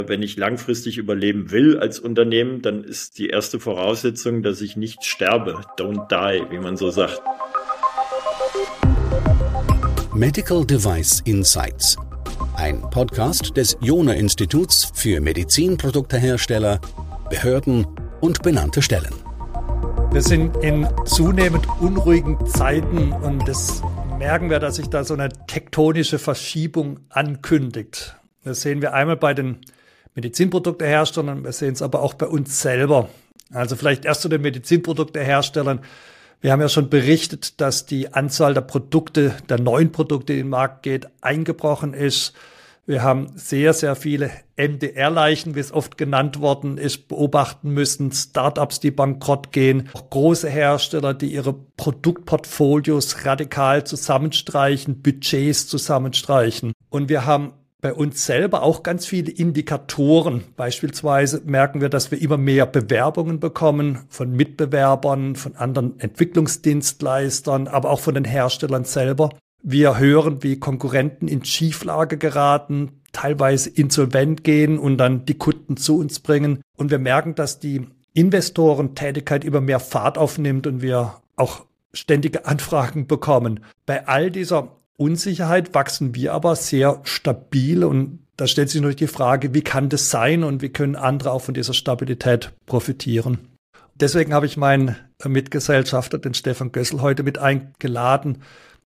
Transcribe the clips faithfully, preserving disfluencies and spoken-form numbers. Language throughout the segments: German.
Wenn ich langfristig überleben will als Unternehmen, dann ist die erste Voraussetzung, dass ich nicht sterbe. Don't die, wie man so sagt. Medical Device Insights. Ein Podcast des Jona-Instituts für Medizinproduktehersteller, Behörden und benannte Stellen. Wir sind in zunehmend unruhigen Zeiten und das merken wir, dass sich da so eine tektonische Verschiebung ankündigt. Das sehen wir einmal bei den Medizinprodukteherstellern, wir sehen es aber auch bei uns selber. Also vielleicht erst zu den Medizinprodukteherstellern. Wir haben ja schon berichtet, dass die Anzahl der Produkte, der neuen Produkte, die in den Markt geht, eingebrochen ist. Wir haben sehr, sehr viele M D R-Leichen, wie es oft genannt worden ist, beobachten müssen. Startups, die bankrott gehen. Auch große Hersteller, die ihre Produktportfolios radikal zusammenstreichen, Budgets zusammenstreichen. Und wir haben bei uns selber auch ganz viele Indikatoren. Beispielsweise merken wir, dass wir immer mehr Bewerbungen bekommen von Mitbewerbern, von anderen Entwicklungsdienstleistern, aber auch von den Herstellern selber. Wir hören, wie Konkurrenten in Schieflage geraten, teilweise insolvent gehen und dann die Kunden zu uns bringen. Und wir merken, dass die Investorentätigkeit immer mehr Fahrt aufnimmt und wir auch ständige Anfragen bekommen. Bei all dieser Unsicherheit wachsen wir aber sehr stabil und da stellt sich natürlich die Frage, wie kann das sein und wie können andere auch von dieser Stabilität profitieren. Deswegen habe ich meinen Mitgesellschafter, den Stefan Gössel, heute mit eingeladen,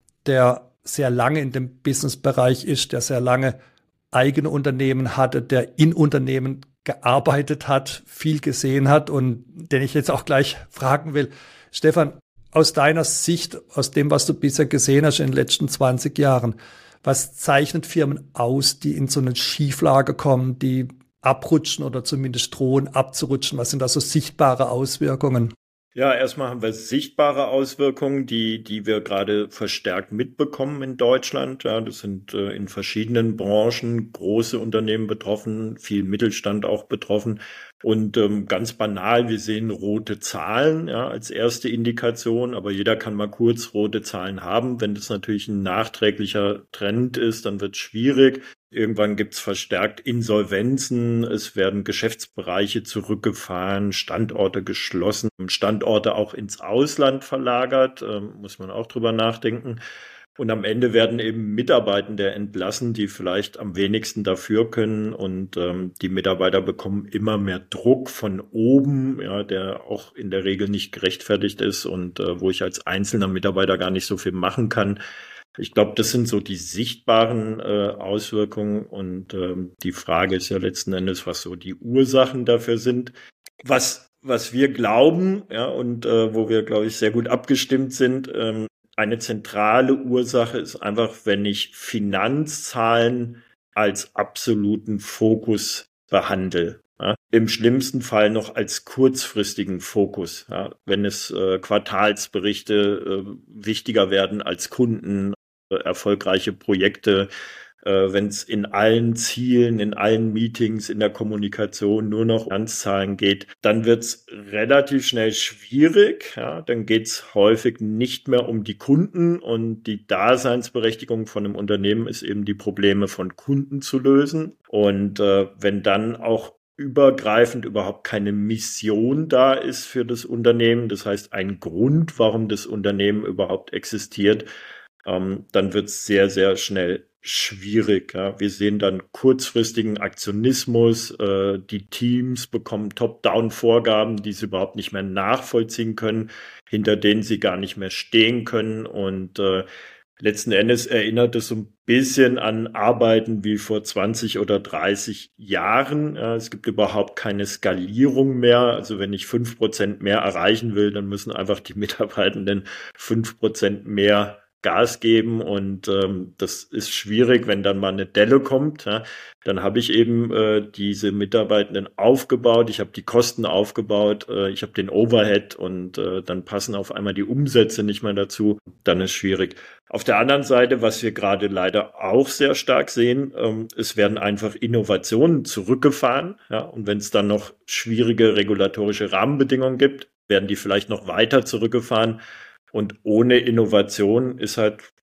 der sehr lange in dem Businessbereich ist, der sehr lange eigene Unternehmen hatte, der in Unternehmen gearbeitet hat, viel gesehen hat und den ich jetzt auch gleich fragen will. Stefan, aus deiner Sicht, aus dem, was du bisher gesehen hast in den letzten zwanzig Jahren, was zeichnet Firmen aus, die in so eine Schieflage kommen, die abrutschen oder zumindest drohen abzurutschen? Was sind da so sichtbare Auswirkungen? Ja, erstmal haben wir sichtbare Auswirkungen, die die wir gerade verstärkt mitbekommen in Deutschland. Ja, das sind äh, in verschiedenen Branchen große Unternehmen betroffen, viel Mittelstand auch betroffen. Und ähm, ganz banal, wir sehen rote Zahlen, ja, als erste Indikation, aber jeder kann mal kurz rote Zahlen haben. Wenn das natürlich ein nachträglicher Trend ist, dann wird es schwierig. Irgendwann gibt's verstärkt Insolvenzen, es werden Geschäftsbereiche zurückgefahren, Standorte geschlossen, Standorte auch ins Ausland verlagert, äh, muss man auch drüber nachdenken. Und am Ende werden eben Mitarbeitende entlassen, die vielleicht am wenigsten dafür können. Und ähm, die Mitarbeiter bekommen immer mehr Druck von oben, ja, der auch in der Regel nicht gerechtfertigt ist und äh, wo ich als einzelner Mitarbeiter gar nicht so viel machen kann. Ich glaube, das sind so die sichtbaren äh, Auswirkungen. Und ähm, die Frage ist ja letzten Endes, was so die Ursachen dafür sind. Was was wir glauben, ja, und äh, wo wir, glaube ich, sehr gut abgestimmt sind, ähm, eine zentrale Ursache ist einfach, wenn ich Finanzzahlen als absoluten Fokus behandle. Ja, im schlimmsten Fall noch als kurzfristigen Fokus. Ja, wenn es äh, Quartalsberichte äh, wichtiger werden als Kunden, äh, erfolgreiche Projekte, äh, wenn es in allen Zielen, in allen Meetings, in der Kommunikation nur noch um Finanzzahlen geht, dann wird es relativ schnell schwierig. Ja, dann geht es häufig nicht mehr um die Kunden und die Daseinsberechtigung von einem Unternehmen ist eben die Probleme von Kunden zu lösen. Und äh, wenn dann auch übergreifend überhaupt keine Mission da ist für das Unternehmen, das heißt ein Grund, warum das Unternehmen überhaupt existiert, ähm, dann wird es sehr, sehr schnell schwierig. Ja. Wir sehen dann kurzfristigen Aktionismus, äh, die Teams bekommen Top-Down-Vorgaben, die sie überhaupt nicht mehr nachvollziehen können, hinter denen sie gar nicht mehr stehen können und äh, letzten Endes erinnert es so ein bisschen an Arbeiten wie vor zwanzig oder dreißig Jahren. Ja, es gibt überhaupt keine Skalierung mehr. Also wenn ich fünf Prozent mehr erreichen will, dann müssen einfach die Mitarbeitenden fünf Prozent mehr Gas geben und ähm, das ist schwierig, wenn dann mal eine Delle kommt. Ja, dann habe ich eben äh, diese Mitarbeitenden aufgebaut, ich habe die Kosten aufgebaut, äh, ich habe den Overhead und äh, dann passen auf einmal die Umsätze nicht mehr dazu. Dann ist schwierig. Auf der anderen Seite, was wir gerade leider auch sehr stark sehen, ähm, es werden einfach Innovationen zurückgefahren. Ja, und wenn es dann noch schwierige regulatorische Rahmenbedingungen gibt, werden die vielleicht noch weiter zurückgefahren. Und ohne Innovation ist halt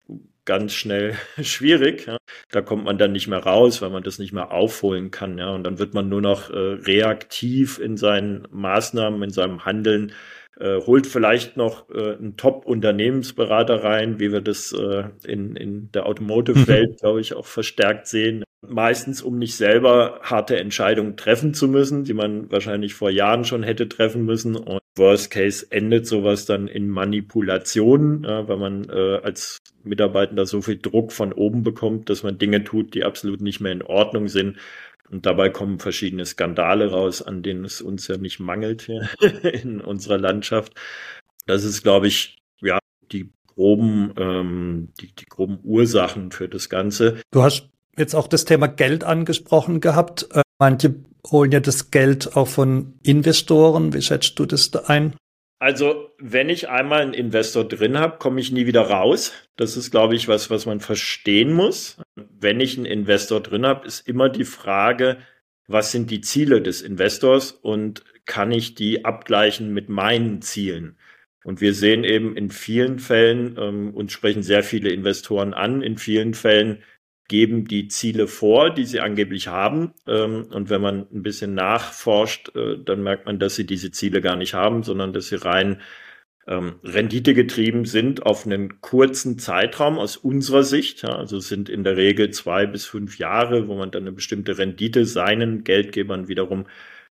ganz schnell schwierig. Ja. Da kommt man dann nicht mehr raus, weil man das nicht mehr aufholen kann. Ja. Und dann wird man nur noch äh, reaktiv in seinen Maßnahmen, in seinem Handeln, äh, holt vielleicht noch äh, einen Top-Unternehmensberater rein, wie wir das äh, in, in der Automotive-Welt, glaube ich, auch verstärkt sehen. Meistens, um nicht selber harte Entscheidungen treffen zu müssen, die man wahrscheinlich vor Jahren schon hätte treffen müssen. Und Worst Case endet sowas dann in Manipulation, ja, weil man äh, als Mitarbeiter so viel Druck von oben bekommt, dass man Dinge tut, die absolut nicht mehr in Ordnung sind. Und dabei kommen verschiedene Skandale raus, an denen es uns ja nicht mangelt hier in unserer Landschaft. Das ist, glaube ich, ja, die groben, ähm, die, die groben Ursachen für das Ganze. Du hast jetzt auch das Thema Geld angesprochen gehabt. Äh, manche holen ja das Geld auch von Investoren. Wie schätzt du das da ein? Also, wenn ich einmal einen Investor drin habe, komme ich nie wieder raus. Das ist, glaube ich, was, was man verstehen muss. Wenn ich einen Investor drin habe, ist immer die Frage, was sind die Ziele des Investors und kann ich die abgleichen mit meinen Zielen? Und wir sehen eben in vielen Fällen, ähm, uns sprechen sehr viele Investoren an, in vielen Fällen geben die Ziele vor, die sie angeblich haben. Und wenn man ein bisschen nachforscht, dann merkt man, dass sie diese Ziele gar nicht haben, sondern dass sie rein renditegetrieben sind auf einen kurzen Zeitraum aus unserer Sicht. Also es sind in der Regel zwei bis fünf Jahre, wo man dann eine bestimmte Rendite seinen Geldgebern wiederum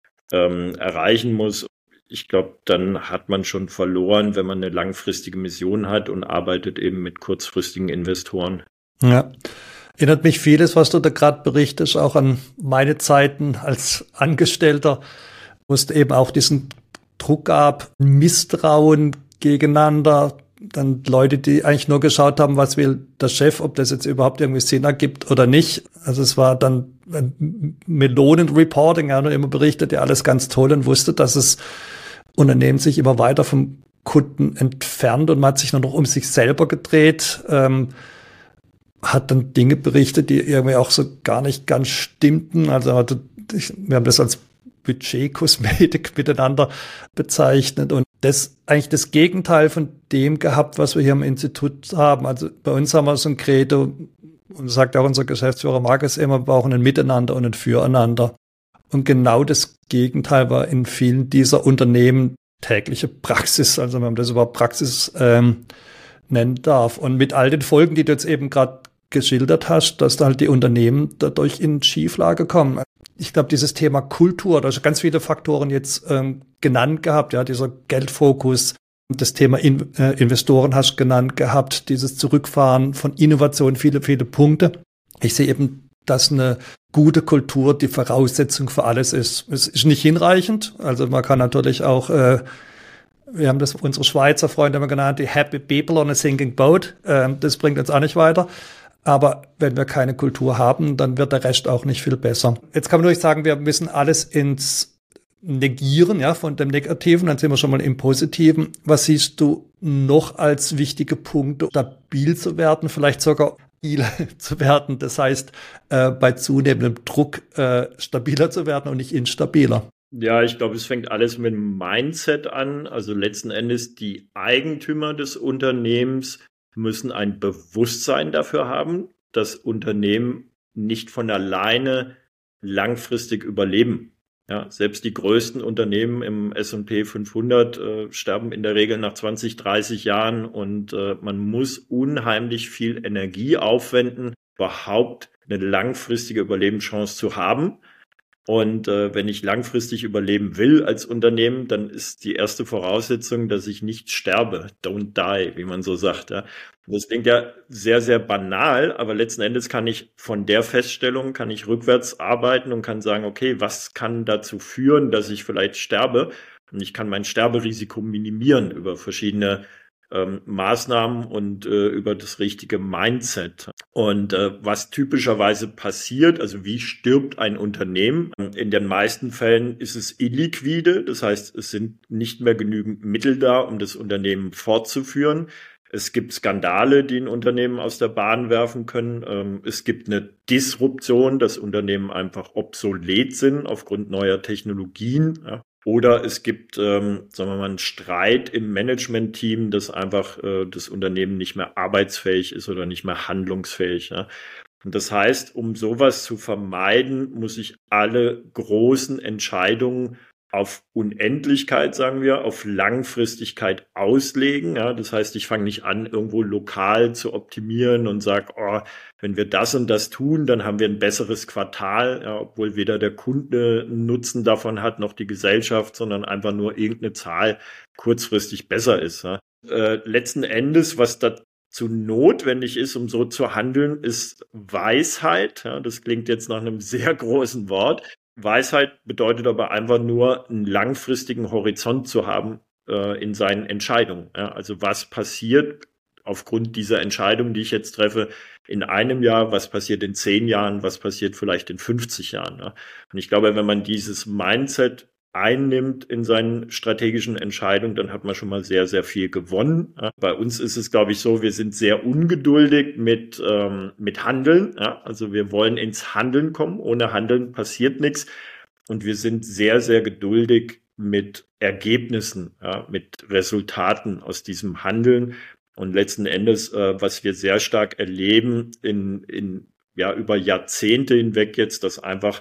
erreichen muss. Ich glaube, dann hat man schon verloren, wenn man eine langfristige Mission hat und arbeitet eben mit kurzfristigen Investoren. Ja. Erinnert mich vieles, was du da gerade berichtest, auch an meine Zeiten als Angestellter, wo es eben auch diesen Druck gab, Misstrauen gegeneinander, dann Leute, die eigentlich nur geschaut haben, was will der Chef, ob das jetzt überhaupt irgendwie Sinn ergibt oder nicht. Also es war dann ein Melonen-Reporting, er hat immer berichtet, ja alles ganz toll und wusste, dass das Unternehmen sich immer weiter vom Kunden entfernt und man hat sich nur noch um sich selber gedreht, ähm, hat dann Dinge berichtet, die irgendwie auch so gar nicht ganz stimmten. Also wir haben das als Budgetkosmetik miteinander bezeichnet und das eigentlich das Gegenteil von dem gehabt, was wir hier im Institut haben. Also bei uns haben wir so ein Credo, und sagt auch unser Geschäftsführer Markus immer, wir brauchen ein Miteinander und ein Füreinander. Und genau das Gegenteil war in vielen dieser Unternehmen tägliche Praxis. Also wenn man das überhaupt Praxis ähm, nennen darf. Und mit all den Folgen, die du jetzt eben gerade geschildert hast, dass da halt die Unternehmen dadurch in Schieflage kommen. Ich glaube, dieses Thema Kultur, da hast du ganz viele Faktoren jetzt ähm, genannt gehabt, ja, dieser Geldfokus, das Thema in, äh, Investoren hast du genannt gehabt, dieses Zurückfahren von Innovation, viele, viele Punkte. Ich sehe eben, dass eine gute Kultur die Voraussetzung für alles ist. Es ist nicht hinreichend, also man kann natürlich auch äh, wir haben das unsere Schweizer Freunde immer genannt, die Happy People on a Sinking Boat. Ähm, das bringt uns auch nicht weiter. Aber wenn wir keine Kultur haben, dann wird der Rest auch nicht viel besser. Jetzt kann man natürlich sagen, wir müssen alles ins Negieren, ja, von dem Negativen, dann sind wir schon mal im Positiven. Was siehst du noch als wichtige Punkte, stabil zu werden, vielleicht sogar stabil zu werden? Das heißt, äh, bei zunehmendem Druck äh, stabiler zu werden und nicht instabiler. Ja, ich glaube, es fängt alles mit dem Mindset an. Also letzten Endes die Eigentümer des Unternehmens müssen ein Bewusstsein dafür haben, dass Unternehmen nicht von alleine langfristig überleben. Ja, selbst die größten Unternehmen im S und P fünfhundert äh, sterben in der Regel nach zwanzig, dreißig Jahren und äh, man muss unheimlich viel Energie aufwenden, überhaupt eine langfristige Überlebenschance zu haben. Und äh, wenn ich langfristig überleben will als Unternehmen, dann ist die erste Voraussetzung, dass ich nicht sterbe. Don't die, wie man so sagt. Ja. Das klingt ja sehr, sehr banal, aber letzten Endes kann ich von der Feststellung, kann ich rückwärts arbeiten und kann sagen, okay, was kann dazu führen, dass ich vielleicht sterbe? Und ich kann mein Sterberisiko minimieren über verschiedene Ähm, Maßnahmen und äh, über das richtige Mindset. Und äh, was typischerweise passiert, also wie stirbt ein Unternehmen? In den meisten Fällen ist es illiquide, das heißt, es sind nicht mehr genügend Mittel da, um das Unternehmen fortzuführen. Es gibt Skandale, die ein Unternehmen aus der Bahn werfen können. Ähm, es gibt eine Disruption, dass Unternehmen einfach obsolet sind aufgrund neuer Technologien. Ja. Oder es gibt, ähm, sagen wir mal, einen Streit im Management-Team, dass einfach äh, das Unternehmen nicht mehr arbeitsfähig ist oder nicht mehr handlungsfähig. Ja? Und das heißt, um sowas zu vermeiden, muss ich alle großen Entscheidungen auf Unendlichkeit, sagen wir, auf Langfristigkeit auslegen. Ja, das heißt, ich fange nicht an, irgendwo lokal zu optimieren und sage, oh, wenn wir das und das tun, dann haben wir ein besseres Quartal, ja, obwohl weder der Kunde einen Nutzen davon hat, noch die Gesellschaft, sondern einfach nur irgendeine Zahl kurzfristig besser ist. Ja. Äh, letzten Endes, was dazu notwendig ist, um so zu handeln, ist Weisheit. Ja, das klingt jetzt nach einem sehr großen Wort. Weisheit bedeutet aber einfach nur, einen langfristigen Horizont zu haben äh, in seinen Entscheidungen. Ja, also was passiert aufgrund dieser Entscheidung, die ich jetzt treffe, in einem Jahr, was passiert in zehn Jahren, was passiert vielleicht in fünfzig Jahren. Ja. Und ich glaube, wenn man dieses Mindset einnimmt in seinen strategischen Entscheidungen, dann hat man schon mal sehr, sehr viel gewonnen. Ja. Bei uns ist es, glaube ich, so, wir sind sehr ungeduldig mit, ähm, mit Handeln. Ja. Also wir wollen ins Handeln kommen. Ohne Handeln passiert nichts. Und wir sind sehr, sehr geduldig mit Ergebnissen, ja, mit Resultaten aus diesem Handeln. Und letzten Endes, äh, was wir sehr stark erleben in, in, ja, über Jahrzehnte hinweg jetzt, dass einfach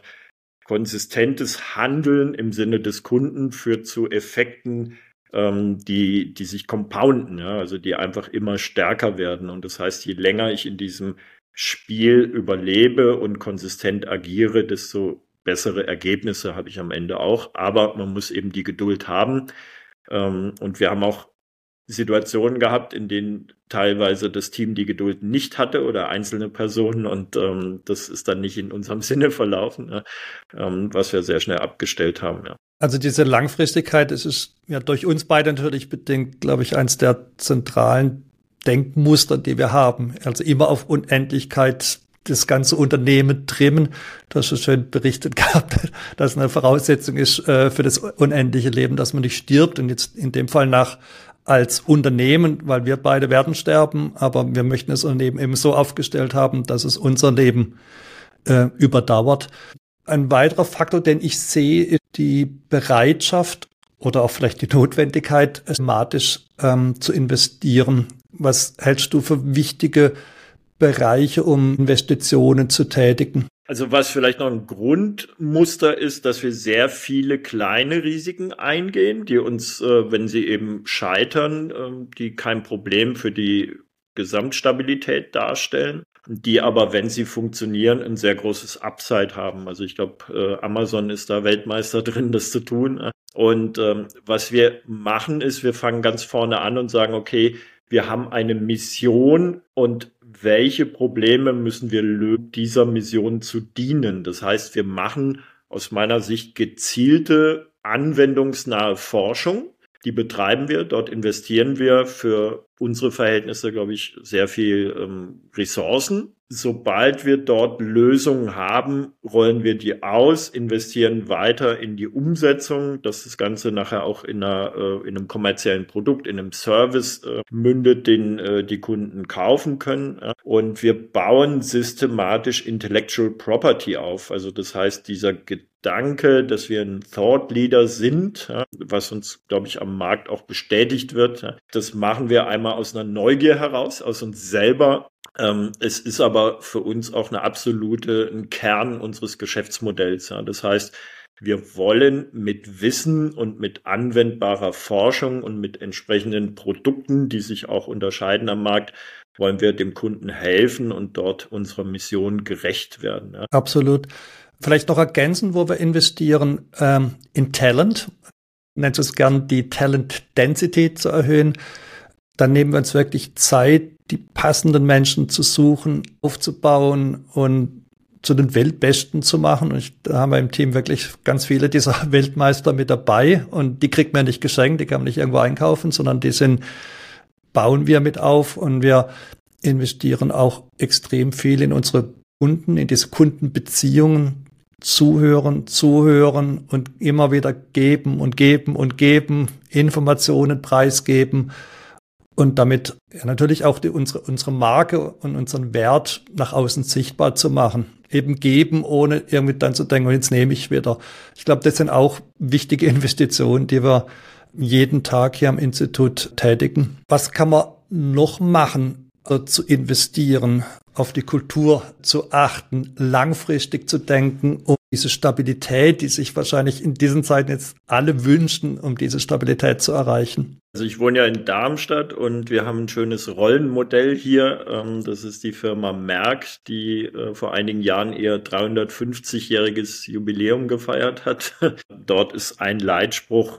konsistentes Handeln im Sinne des Kunden führt zu Effekten, ähm, die, die sich compounden, ja, also die einfach immer stärker werden. Und das heißt, je länger ich in diesem Spiel überlebe und konsistent agiere, desto bessere Ergebnisse habe ich am Ende auch. Aber man muss eben die Geduld haben. Ähm, und wir haben auch Situationen gehabt, in denen teilweise das Team die Geduld nicht hatte oder einzelne Personen, und ähm, das ist dann nicht in unserem Sinne verlaufen, ja, ähm, was wir sehr schnell abgestellt haben. Ja. Also diese Langfristigkeit, das ist ja durch uns beide natürlich bedingt, glaube ich, eins der zentralen Denkmuster, die wir haben. Also immer auf Unendlichkeit das ganze Unternehmen trimmen. Du hast so schön berichtet gehabt, dass eine Voraussetzung ist äh, für das unendliche Leben, dass man nicht stirbt, und jetzt in dem Fall nach als Unternehmen, weil wir beide werden sterben, aber wir möchten das Unternehmen eben so aufgestellt haben, dass es unser Leben äh, überdauert. Ein weiterer Faktor, den ich sehe, ist die Bereitschaft oder auch vielleicht die Notwendigkeit, systematisch ähm, zu investieren. Was hältst du für wichtige Bereiche, um Investitionen zu tätigen? Also was vielleicht noch ein Grundmuster ist, dass wir sehr viele kleine Risiken eingehen, die uns, äh, wenn sie eben scheitern, äh, die kein Problem für die Gesamtstabilität darstellen, die aber, wenn sie funktionieren, ein sehr großes Upside haben. Also ich glaube, äh, Amazon ist da Weltmeister drin, das zu tun. Und ähm, was wir machen, ist, wir fangen ganz vorne an und sagen, okay, wir haben eine Mission, und welche Probleme müssen wir lösen, dieser Mission zu dienen? Das heißt, wir machen aus meiner Sicht gezielte, anwendungsnahe Forschung. Die betreiben wir, dort investieren wir für unsere Verhältnisse, glaube ich, sehr viel ähm, Ressourcen. Sobald wir dort Lösungen haben, rollen wir die aus, investieren weiter in die Umsetzung, dass das Ganze nachher auch in, einer, äh, in einem kommerziellen Produkt, in einem Service äh, mündet, den äh, die Kunden kaufen können. Ja. Und wir bauen systematisch Intellectual Property auf. Also das heißt, dieser Gedanke, dass wir ein Thought Leader sind, ja, was uns, glaube ich, am Markt auch bestätigt wird, ja, das machen wir einmal aus einer Neugier heraus, aus uns selber. Ähm, es ist aber für uns auch eine absolute ein Kern unseres Geschäftsmodells. Ja. Das heißt, wir wollen mit Wissen und mit anwendbarer Forschung und mit entsprechenden Produkten, die sich auch unterscheiden am Markt, wollen wir dem Kunden helfen und dort unserer Mission gerecht werden. Ja. Absolut. Vielleicht noch ergänzen, wo wir investieren, ähm, in Talent. Nennt es gern die Talent Density zu erhöhen. Dann nehmen wir uns wirklich Zeit, die passenden Menschen zu suchen, aufzubauen und zu den Weltbesten zu machen. Und ich, da haben wir im Team wirklich ganz viele dieser Weltmeister mit dabei. Und die kriegt man nicht geschenkt, die kann man nicht irgendwo einkaufen, sondern die sind, bauen wir mit auf. Und wir investieren auch extrem viel in unsere Kunden, in diese Kundenbeziehungen. Zuhören, zuhören und immer wieder geben und geben und geben, Informationen preisgeben. Und damit ja, natürlich auch die, unsere, unsere Marke und unseren Wert nach außen sichtbar zu machen. eben geben, ohne irgendwie dann zu denken, jetzt nehme ich wieder. Ich glaube, das sind auch wichtige Investitionen, die wir jeden Tag hier am Institut tätigen. Was kann man noch machen, also zu investieren, auf die Kultur zu achten, langfristig zu denken, um diese Stabilität, die sich wahrscheinlich in diesen Zeiten jetzt alle wünschen, um diese Stabilität zu erreichen? Also ich wohne ja in Darmstadt und wir haben ein schönes Rollenmodell hier. Das ist die Firma Merck, die vor einigen Jahren ihr dreihundertfünfzigjähriges Jubiläum gefeiert hat. Dort ist ein Leitspruch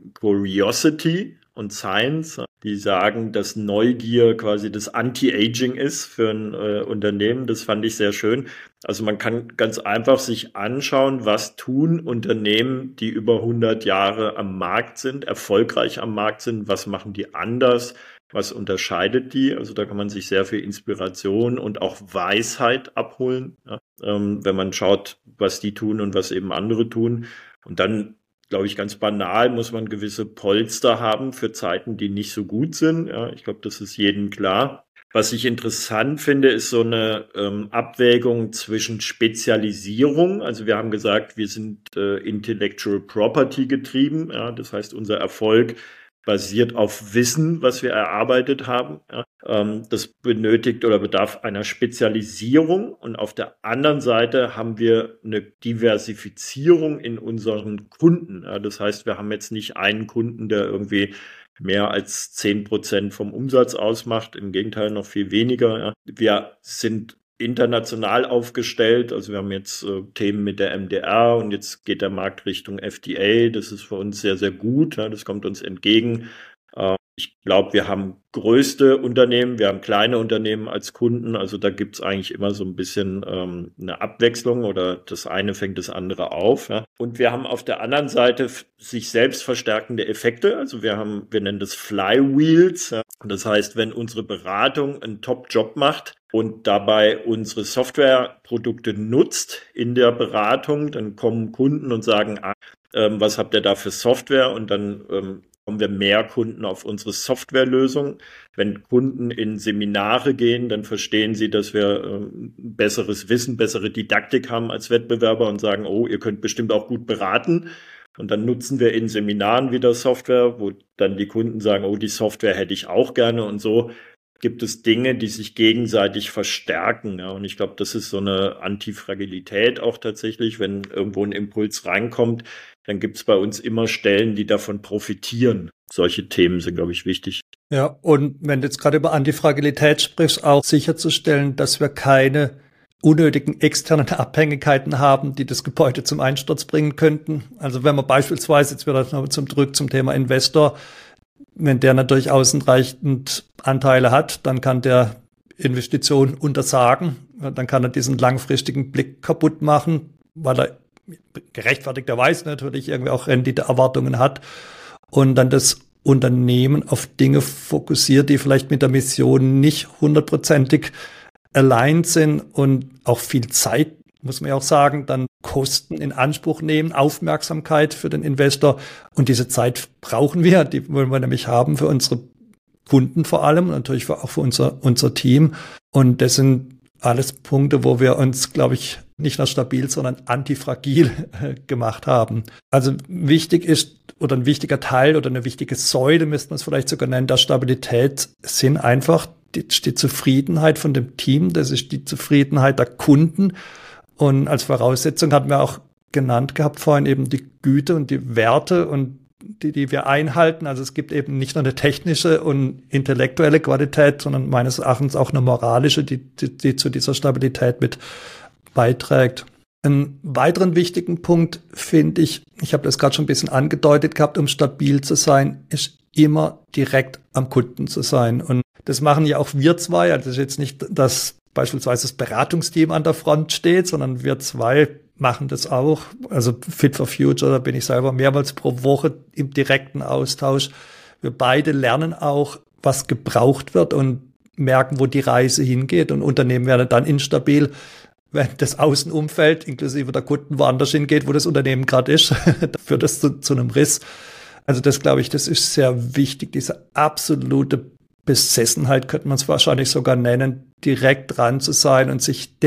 Curiosity und Science, die sagen, dass Neugier quasi das Anti-Aging ist für ein äh, Unternehmen. Das fand ich sehr schön. Also man kann ganz einfach sich anschauen, was tun Unternehmen, die über hundert Jahre am Markt sind, erfolgreich am Markt sind, was machen die anders, was unterscheidet die. Also da kann man sich sehr viel Inspiration und auch Weisheit abholen, ja, ähm, wenn man schaut, was die tun und was eben andere tun. Und dann, glaube ich, ganz banal muss man gewisse Polster haben für Zeiten, die nicht so gut sind. Ja, ich glaube, das ist jedem klar. Was ich interessant finde, ist so eine ähm, Abwägung zwischen Spezialisierung. Also wir haben gesagt, wir sind äh, Intellectual Property getrieben. Ja, das heißt, unser Erfolg basiert auf Wissen, was wir erarbeitet haben. Ja, ähm, das benötigt oder bedarf einer Spezialisierung. Und auf der anderen Seite haben wir eine Diversifizierung in unseren Kunden. Ja, das heißt, wir haben jetzt nicht einen Kunden, der irgendwie mehr als zehn Prozent vom Umsatz ausmacht. Im Gegenteil, noch viel weniger. Ja. Wir sind international aufgestellt. Also wir haben jetzt äh, Themen mit der M D R und jetzt geht der Markt Richtung F D A. Das ist für uns sehr, sehr gut. Ja, das kommt uns entgegen. Äh, ich glaube, wir haben größte Unternehmen, wir haben kleine Unternehmen als Kunden. Also da gibt es eigentlich immer so ein bisschen ähm, eine Abwechslung oder das eine fängt das andere auf. Ja. Und wir haben auf der anderen Seite f- sich selbst verstärkende Effekte. Also wir haben, wir nennen das Flywheels. Ja. Das heißt, wenn unsere Beratung einen Top-Job macht und dabei unsere Softwareprodukte nutzt in der Beratung, dann kommen Kunden und sagen, ah, ähm, was habt ihr da für Software? Und dann ähm, kommen wir mehr Kunden auf unsere Softwarelösung. Wenn Kunden in Seminare gehen, dann verstehen sie, dass wir ähm, besseres Wissen, bessere Didaktik haben als Wettbewerber und sagen, oh, ihr könnt bestimmt auch gut beraten. Und dann nutzen wir in Seminaren wieder Software, wo dann die Kunden sagen, oh, die Software hätte ich auch gerne. Und so gibt es Dinge, die sich gegenseitig verstärken. Ja, und ich glaube, das ist so eine Antifragilität auch tatsächlich. Wenn irgendwo ein Impuls reinkommt, dann gibt es bei uns immer Stellen, die davon profitieren. Solche Themen sind, glaube ich, wichtig. Ja, und wenn du jetzt gerade über Antifragilität sprichst, auch sicherzustellen, dass wir keine unnötigen externen Abhängigkeiten haben, die das Gebäude zum Einsturz bringen könnten. Also wenn man beispielsweise, jetzt wieder noch zum zurück zum Thema Investor, wenn der natürlich ausreichend Anteile hat, dann kann der Investitionen untersagen. Dann kann er diesen langfristigen Blick kaputt machen, weil er gerechtfertigterweise natürlich irgendwie auch Renditeerwartungen hat und dann das Unternehmen auf Dinge fokussiert, die vielleicht mit der Mission nicht hundertprozentig aligned sind und auch viel Zeit, muss man ja auch sagen, dann Kosten in Anspruch nehmen, Aufmerksamkeit für den Investor. Und diese Zeit brauchen wir, die wollen wir nämlich haben für unsere Kunden vor allem und natürlich auch für unser, unser Team. Und das sind alles Punkte, wo wir uns, glaube ich, nicht nur stabil, sondern antifragil gemacht haben. Also wichtig ist, oder ein wichtiger Teil oder eine wichtige Säule, müsste man es vielleicht sogar nennen, der Stabilität sind einfach die, die Zufriedenheit von dem Team, das ist die Zufriedenheit der Kunden. Und als Voraussetzung hatten wir auch genannt gehabt vorhin eben die Güte und die Werte und die, die wir einhalten. Also es gibt eben nicht nur eine technische und intellektuelle Qualität, sondern meines Erachtens auch eine moralische, die, die, die zu dieser Stabilität mit beiträgt. Einen weiteren wichtigen Punkt finde ich, ich habe das gerade schon ein bisschen angedeutet gehabt, um stabil zu sein, ist immer direkt am Kunden zu sein. Und das machen ja auch wir zwei. Also das ist jetzt nicht, dass beispielsweise das Beratungsteam an der Front steht, sondern wir zwei machen das auch. Also Fit for Future, da bin ich selber mehrmals pro Woche im direkten Austausch. Wir beide lernen auch, was gebraucht wird und merken, wo die Reise hingeht. Und Unternehmen werden dann instabil, wenn das Außenumfeld inklusive der Kunden woanders hingeht, wo das Unternehmen gerade ist, führt das zu, zu einem Riss. Also das, glaube ich, das ist sehr wichtig, diese absolute Besessenheit, könnte man es wahrscheinlich sogar nennen, direkt dran zu sein und sich dem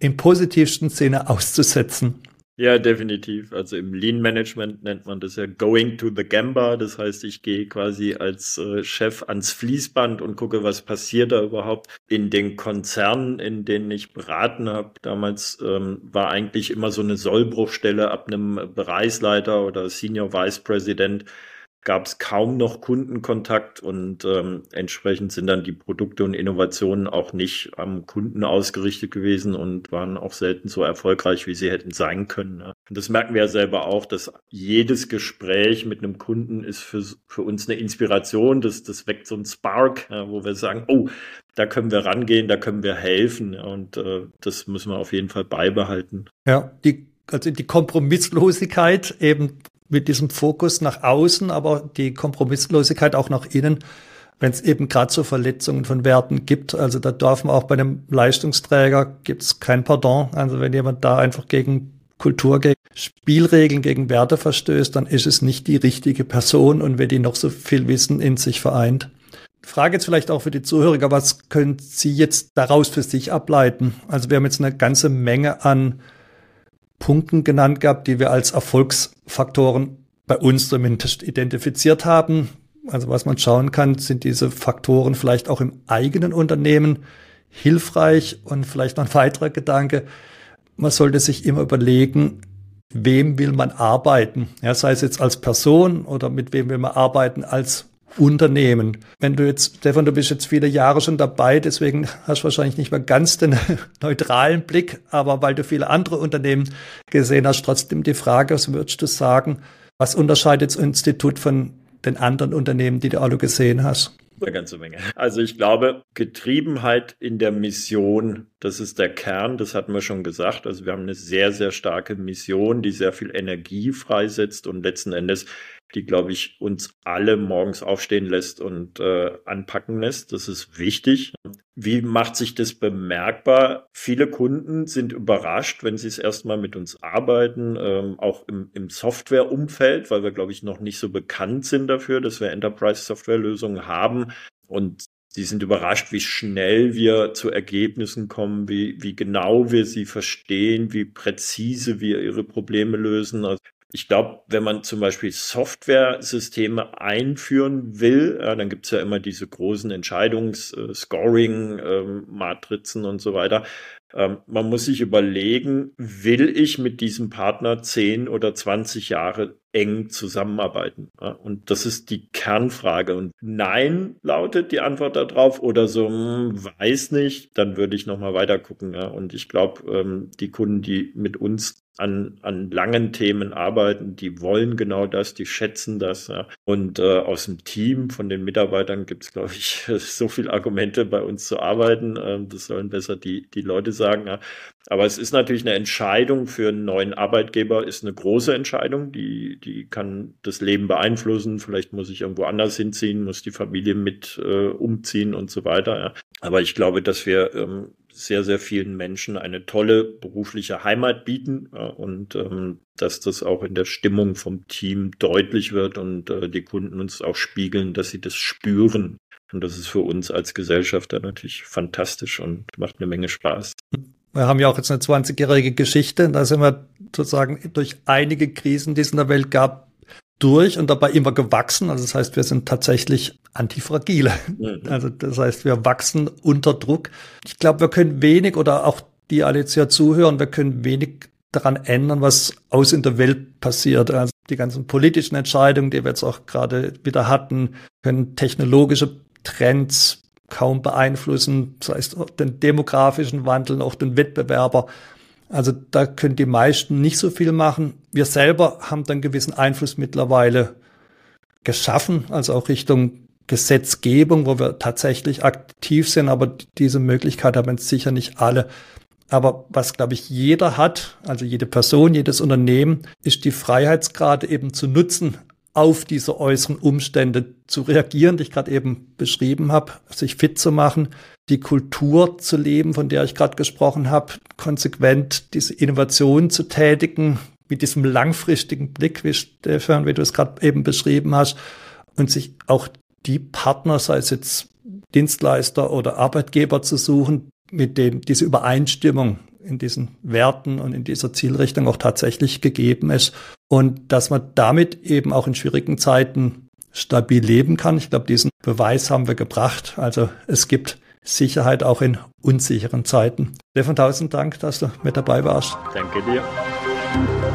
im positivsten Sinne auszusetzen. Ja, definitiv. Also im Lean Management nennt man das ja Going to the Gemba. Das heißt, ich gehe quasi als äh, Chef ans Fließband und gucke, was passiert da überhaupt. In den Konzernen, in denen ich beraten habe, damals ähm, war eigentlich immer so eine Sollbruchstelle ab einem Bereichsleiter oder Senior Vice President. Gab es kaum noch Kundenkontakt und ähm, entsprechend sind dann die Produkte und Innovationen auch nicht am Kunden ausgerichtet gewesen und waren auch selten so erfolgreich, wie sie hätten sein können. Ne? Und das merken wir ja selber auch, dass jedes Gespräch mit einem Kunden ist für, für uns eine Inspiration, das, das weckt so einen Spark, ja, wo wir sagen, oh, da können wir rangehen, da können wir helfen, ja, und äh, das müssen wir auf jeden Fall beibehalten. Ja, die, also die Kompromisslosigkeit eben mit diesem Fokus nach außen, aber die Kompromisslosigkeit auch nach innen, wenn es eben gerade so Verletzungen von Werten gibt. Also da darf man auch bei einem Leistungsträger, gibt es kein Pardon. Also wenn jemand da einfach gegen Kultur, gegen Spielregeln, gegen Werte verstößt, dann ist es nicht die richtige Person und wenn die noch so viel Wissen in sich vereint. Frage jetzt vielleicht auch für die Zuhörer, was können Sie jetzt daraus für sich ableiten? Also wir haben jetzt eine ganze Menge an Punkten genannt gehabt, die wir als Erfolgsfaktoren bei uns zumindest identifiziert haben. Also was man schauen kann, sind diese Faktoren vielleicht auch im eigenen Unternehmen hilfreich und vielleicht noch ein weiterer Gedanke. Man sollte sich immer überlegen, wem will man arbeiten? Ja, sei es jetzt als Person oder mit wem will man arbeiten als Unternehmen. Wenn du jetzt, Stefan, du bist jetzt viele Jahre schon dabei, deswegen hast du wahrscheinlich nicht mehr ganz den neutralen Blick, aber weil du viele andere Unternehmen gesehen hast, trotzdem die Frage, was würdest du sagen, was unterscheidet das Institut von den anderen Unternehmen, die du alle gesehen hast? Eine ganze Menge. Also ich glaube, Getriebenheit in der Mission, das ist der Kern, das hatten wir schon gesagt. Also wir haben eine sehr, sehr starke Mission, die sehr viel Energie freisetzt und letzten Endes die, glaube ich, uns alle morgens aufstehen lässt und äh, anpacken lässt. Das ist wichtig. Wie macht sich das bemerkbar? Viele Kunden sind überrascht, wenn sie es erstmal mit uns arbeiten, ähm, auch im, im Softwareumfeld, weil wir, glaube ich, noch nicht so bekannt sind dafür, dass wir Enterprise-Software-Lösungen haben. Und sie sind überrascht, wie schnell wir zu Ergebnissen kommen, wie, wie genau wir sie verstehen, wie präzise wir ihre Probleme lösen. Also ich glaube, wenn man zum Beispiel Software-Systeme einführen will, ja, dann gibt's ja immer diese großen Entscheidungs-Scoring-Matrizen und so weiter. Ähm, man muss sich überlegen, will ich mit diesem Partner zehn oder zwanzig Jahre eng zusammenarbeiten? Ja, und das ist die Kernfrage. Und nein lautet die Antwort darauf oder so, hm, weiß nicht, dann würde ich nochmal weiter gucken. Ja. Und ich glaube, ähm, die Kunden, die mit uns an, an langen Themen arbeiten, die wollen genau das, die schätzen das. Ja. Und äh, aus dem Team von den Mitarbeitern gibt es, glaube ich, so viele Argumente, bei uns zu arbeiten. Ähm, das sollen besser die, die Leute sagen. Ja. Aber es ist natürlich eine Entscheidung für einen neuen Arbeitgeber, ist eine große Entscheidung, die, die kann das Leben beeinflussen. Vielleicht muss ich irgendwo anders hinziehen, muss die Familie mit äh, umziehen und so weiter. Ja. Aber ich glaube, dass wir ähm, sehr, sehr vielen Menschen eine tolle berufliche Heimat bieten ja, und ähm, dass das auch in der Stimmung vom Team deutlich wird und äh, die Kunden uns auch spiegeln, dass sie das spüren. Und das ist für uns als Gesellschafter natürlich fantastisch und macht eine Menge Spaß. Wir haben ja auch jetzt eine zwanzigjährige Geschichte. Da sind wir sozusagen durch einige Krisen, die es in der Welt gab, durch und dabei immer gewachsen. Also das heißt, wir sind tatsächlich antifragil. Mhm. Also das heißt, wir wachsen unter Druck. Ich glaube, wir können wenig oder auch die alle jetzt ja zuhören, wir können wenig daran ändern, was aus in der Welt passiert. Also die ganzen politischen Entscheidungen, die wir jetzt auch gerade wieder hatten, können technologische Trends kaum beeinflussen, das heißt den demografischen Wandel, auch den Wettbewerber. Also da können die meisten nicht so viel machen. Wir selber haben dann gewissen Einfluss mittlerweile geschaffen, also auch Richtung Gesetzgebung, wo wir tatsächlich aktiv sind, aber diese Möglichkeit haben jetzt sicher nicht alle. Aber was, glaube ich, jeder hat, also jede Person, jedes Unternehmen, ist die Freiheitsgrade eben zu nutzen, auf diese äußeren Umstände zu reagieren, die ich gerade eben beschrieben habe, sich fit zu machen, die Kultur zu leben, von der ich gerade gesprochen habe, konsequent diese Innovation zu tätigen, mit diesem langfristigen Blick, wie Stefan, wie du es gerade eben beschrieben hast, und sich auch die Partner, sei es jetzt Dienstleister oder Arbeitgeber zu suchen, mit denen diese Übereinstimmung in diesen Werten und in dieser Zielrichtung auch tatsächlich gegeben ist und dass man damit eben auch in schwierigen Zeiten stabil leben kann. Ich glaube, diesen Beweis haben wir gebracht. Also es gibt Sicherheit auch in unsicheren Zeiten. Stefan, tausend Dank, dass du mit dabei warst. Danke dir.